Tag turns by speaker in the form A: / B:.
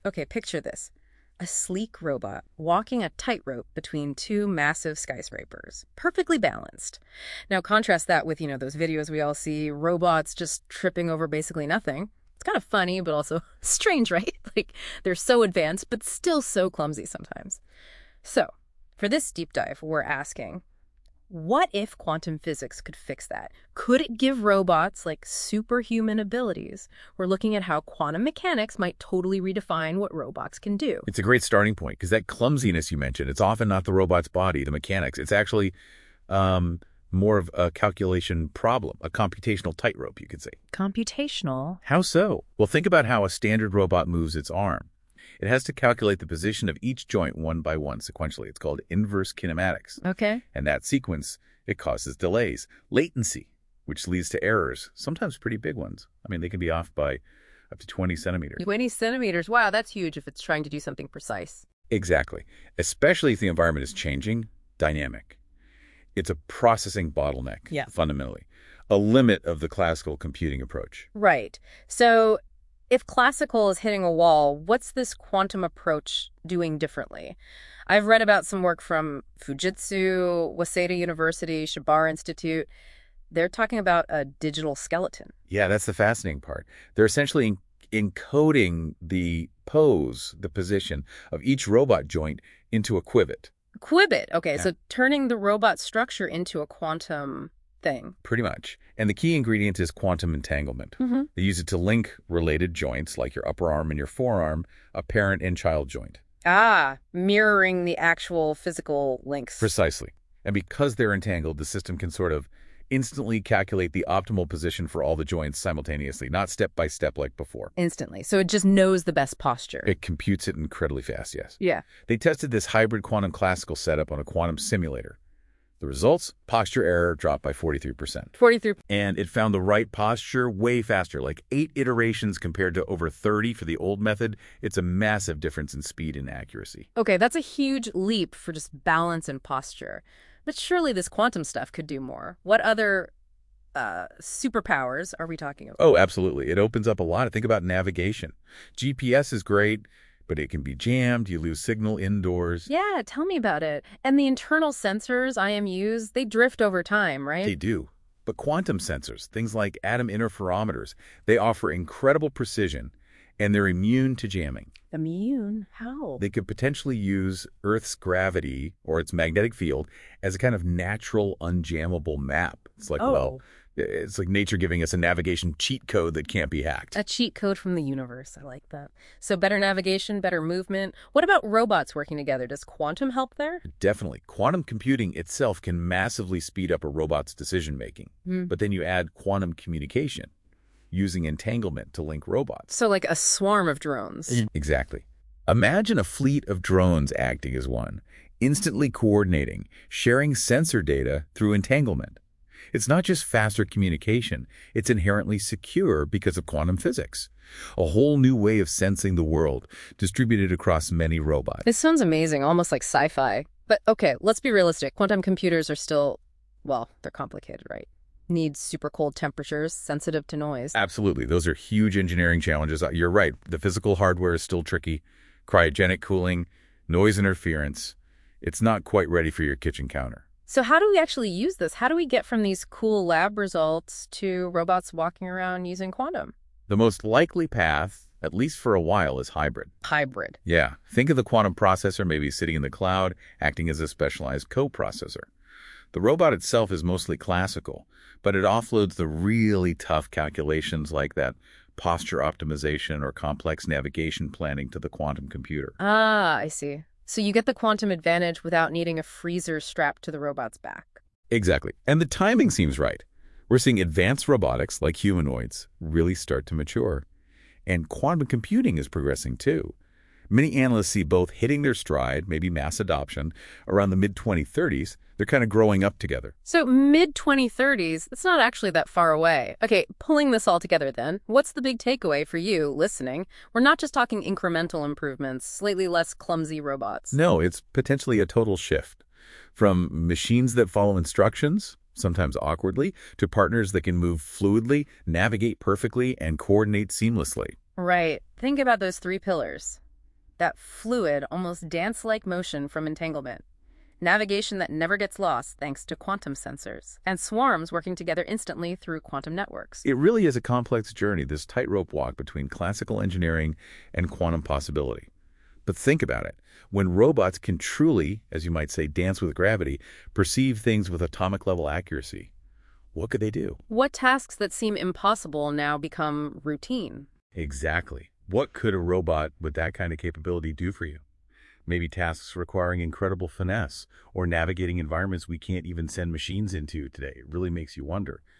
A: Okay, picture this. A sleek robot walking a tightrope between two massive skyscrapers, perfectly balanced. Now contrast that with, those videos we all see, robots just tripping over basically nothing. It's kind of funny, but also strange, right? Like, they're so advanced, but still so clumsy sometimes. So, for this deep dive, we're asking, what if quantum physics could fix that? Could it give robots like superhuman abilities? We're looking at how quantum mechanics might totally redefine what robots can do.
B: It's a great starting point because that clumsiness you mentioned, it's often not the robot's body, the mechanics. It's actually more of a calculation problem, a computational tightrope, you could say.
A: Computational?
B: How so? Well, think about how a standard robot moves its arm. It has to calculate the position of each joint one by one sequentially. It's called inverse kinematics.
A: Okay.
B: And that sequence, it causes delays, latency, which leads to errors, sometimes pretty big ones. I mean, they can be off by up to 20 centimeters.
A: 20 centimeters. Wow, that's huge if it's trying to do something precise.
B: Exactly. Especially if the environment is changing, dynamic. It's a processing bottleneck, fundamentally. A limit of the classical computing approach.
A: Right. So if classical is hitting a wall, what's this quantum approach doing differently? I've read about some work from Fujitsu, Waseda University, Shibar Institute. They're talking about a digital skeleton.
B: Yeah, that's the fascinating part. They're essentially encoding the pose, the position of each robot joint into a qubit.
A: Qubit. Okay, so turning the robot structure into a quantum thing.
B: Pretty much. And the key ingredient is quantum entanglement. They use it to link related joints like your upper arm and your forearm, a parent and child joint.
A: Ah, mirroring the actual physical links.
B: Precisely. And because they're entangled, the system can sort of instantly calculate the optimal position for all the joints simultaneously, not step by step like before.
A: Instantly. So it just knows the best posture.
B: It computes it incredibly fast, yes.
A: Yeah.
B: They tested this hybrid quantum classical setup on a quantum simulator. The results? Posture error dropped by 43%.
A: 43%.
B: And it found the right posture way faster, like 8 iterations compared to over 30 for the old method. It's a massive difference in speed and accuracy.
A: Okay, that's a huge leap for just balance and posture. But surely this quantum stuff could do more. What other superpowers are we talking about?
B: Oh, absolutely. It opens up a lot. Think about navigation. GPS is great, but it can be jammed. You lose signal indoors.
A: Yeah, tell me about it. And the internal sensors, IMUs, they drift over time, right?
B: They do. But quantum sensors, things like atom interferometers, they offer incredible precision, and they're immune to jamming.
A: Immune? How?
B: They could potentially use Earth's gravity or its magnetic field as a kind of natural, unjammable map. It's like, it's like nature giving us a navigation cheat code that can't be hacked.
A: A cheat code from the universe. I like that. So better navigation, better movement. What about robots working together? Does quantum help there?
B: Definitely. Quantum computing itself can massively speed up a robot's decision-making. But then you add quantum communication, using entanglement to link robots.
A: So like a swarm of drones.
B: Exactly. Imagine a fleet of drones acting as one, instantly coordinating, sharing sensor data through entanglement. It's not just faster communication, it's inherently secure because of quantum physics. A whole new way of sensing the world, distributed across many robots.
A: This sounds amazing, almost like sci-fi. But okay, let's be realistic. Quantum computers are still, well, they're complicated, right? Need super cold temperatures, sensitive to noise.
B: Absolutely. Those are huge engineering challenges. You're right. The physical hardware is still tricky. Cryogenic cooling, noise interference. It's not quite ready for your kitchen counter.
A: So how do we actually use this? How do we get from these cool lab results to robots walking around using quantum?
B: The most likely path, at least for a while, is hybrid.
A: Hybrid.
B: Yeah. Think of the quantum processor maybe sitting in the cloud, acting as a specialized co-processor. The robot itself is mostly classical, but it offloads the really tough calculations like that posture optimization or complex navigation planning to the quantum computer.
A: Ah, I see. So you get the quantum advantage without needing a freezer strapped to the robot's back.
B: Exactly. And the timing seems right. We're seeing advanced robotics, like humanoids, really start to mature. And quantum computing is progressing too. Many analysts see both hitting their stride, maybe mass adoption, around the mid-2030s. They're kind of growing up together.
A: So mid-2030s, it's not actually that far away. Okay, pulling this all together then, what's the big takeaway for you listening? We're not just talking incremental improvements, slightly less clumsy robots.
B: No, it's potentially a total shift. From machines that follow instructions, sometimes awkwardly, to partners that can move fluidly, navigate perfectly, and coordinate seamlessly.
A: Right. Think about those 3 pillars. that fluid, almost dance-like motion from entanglement. Navigation that never gets lost thanks to quantum sensors, and swarms working together instantly through quantum networks.
B: It really is a complex journey, this tightrope walk between classical engineering and quantum possibility. But think about it. When robots can truly, as you might say, dance with gravity, perceive things with atomic-level accuracy, what could they do?
A: What tasks that seem impossible now become routine?
B: Exactly. What could a robot with that kind of capability do for you? Maybe tasks requiring incredible finesse or navigating environments we can't even send machines into today. It really makes you wonder.